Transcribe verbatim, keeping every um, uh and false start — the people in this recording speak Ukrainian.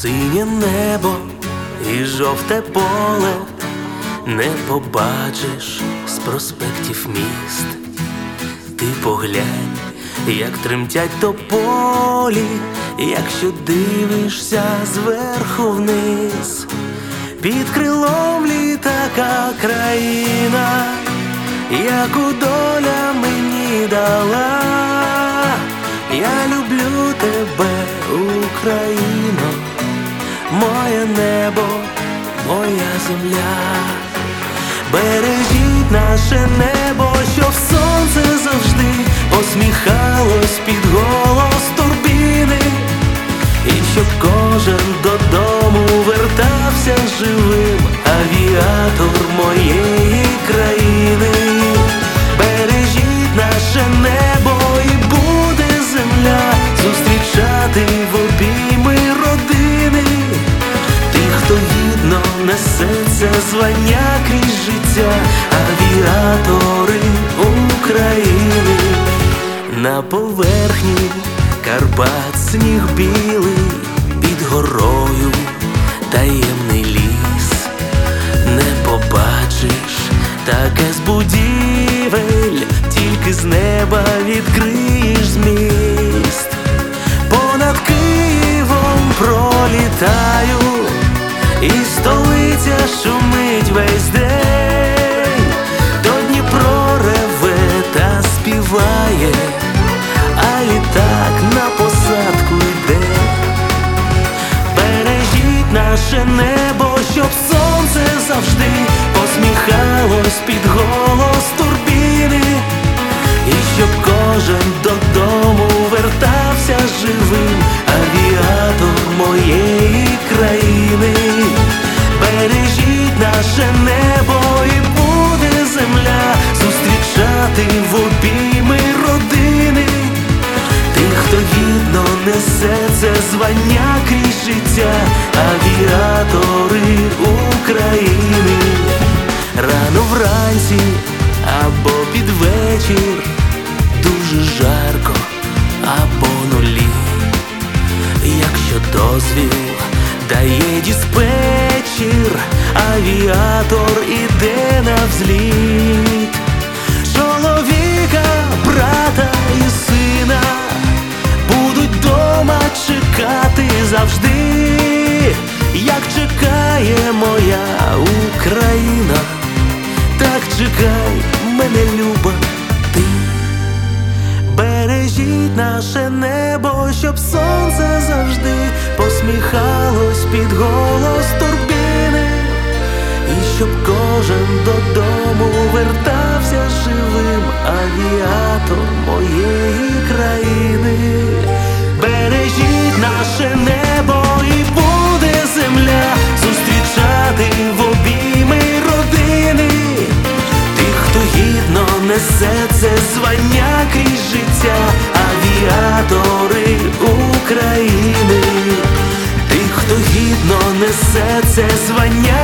Синє небо і жовте поле не побачиш з проспектів міст. Ти поглянь, як тремтять тополі, якщо дивишся зверху вниз. Під крилом літака країна, яку доля мені дала. Я люблю тебе, Україно, моє небо, моя земля. Бережіть наше небо, щоб сонце завжди посміхалось під голос турбіни, і щоб кожен додому вертався живим, авіатор моєї країни. Бережіть наше небо, і буде земля зустрічати в обійми родини тих, хто гідно несеться звання крізь життя, авіатори України. На поверхні Карпат сніг білий, під горою таємний ліс. Не побачиш таке з будівель, тільки з неба відкриєш зміст. Понад Києвом пролітаю, і столиця шумить весь день. То Дніпро реве та співає, а літак на посадку йде. Бережіть наше небо, щоб сонце завжди посміхалось під голос турбіни, і щоб кожен додому вертався живим, авіатор моєї країни. Бережіть наше небо, і буде земля зустрічати в обійми родини тих, хто гідно несе це звання крізь життя, авіатори України. Рано вранці або під вечір, дуже жарко або нулі. Якщо дозвіл дає диспетчер, авіатор іде на взліт. Чоловіка, брата і сина будуть дома чекати завжди, як чекає моя Україна. Так чекай мене, люба, ти. Бережіть наше небо, щоб сонце завжди посміхалось під голос турбіни, і щоб кожен додому вертався живим, авіатор моєї країни. Бережіть наше небо, і буде земля зустрічати в обійми родини тих, хто гідно несе це звання крізь життя, авіатори України. Тих, хто гідно несе це звання